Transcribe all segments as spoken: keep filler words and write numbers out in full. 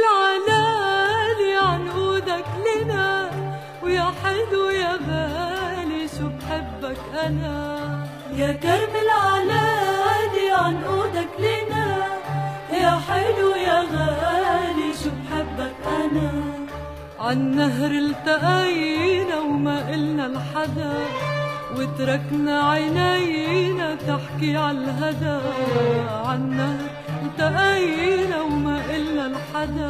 العلالي عنقودك لنا، ويا حلو يا غالي شو بحبك أنا. يا كرم العلالي عنقودك لنا، يا حلو يا غالي شو بحبك أنا. عالنهر التقينا وما قلنا لحدا، وتركنا عينينا تحكي عالهدى. عالنهر التقينا وما قلنا لحدا،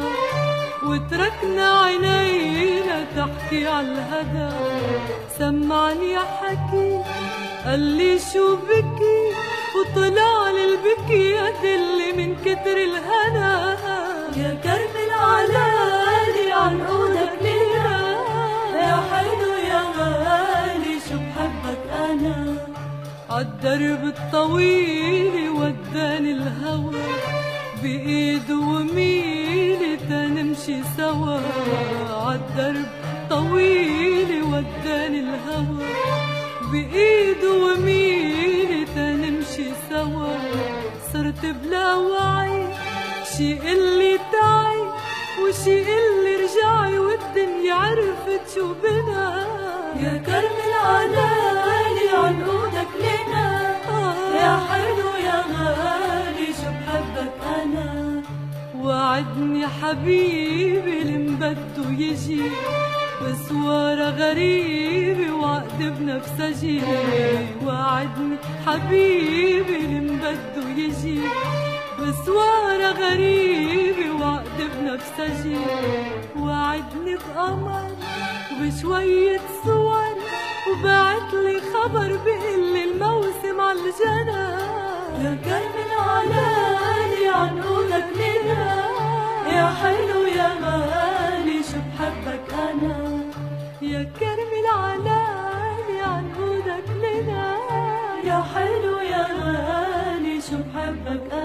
وتركنا عينينا تحكي عالهدى. سمعني يا حكي قالي شو بكي، وطلع للبكي يدلي من كتر الهنا. يا كرم العلالي عنقودك لنا، يا حلو يا غالي شو بحبك أنا. عالدرب الطويل وداني الهوى، بإيد وميلي تنمشي سوا. عالدرب طويل وداني الهوى، بإيد وميلي تنمشي سوا. صرت بلا وعي، شي قلي تعي وشي قلي رجعي، والدنيا عرفت شو بنا. يا كرم العلالي عنقودك لنا، يا حلو يا غالي شو بحبك أنا. وعدني حبيبي لمبده يجي، بسوارة غريبة وعقد بنفسجي. وعدني حبيبي لمبده يجي، بسوارة غريبة وعقد بنفسجي. وعدني بقمر وبشوية صور، وبعتلي خبر بقلي الموسم عالجنى. يا كرم العلالي عنقودك لنا، يا حلو يا غالي شو بحبك أنا. يا كرم العلالي عنقودك لنا، يا حلو يا غالي شو بحبك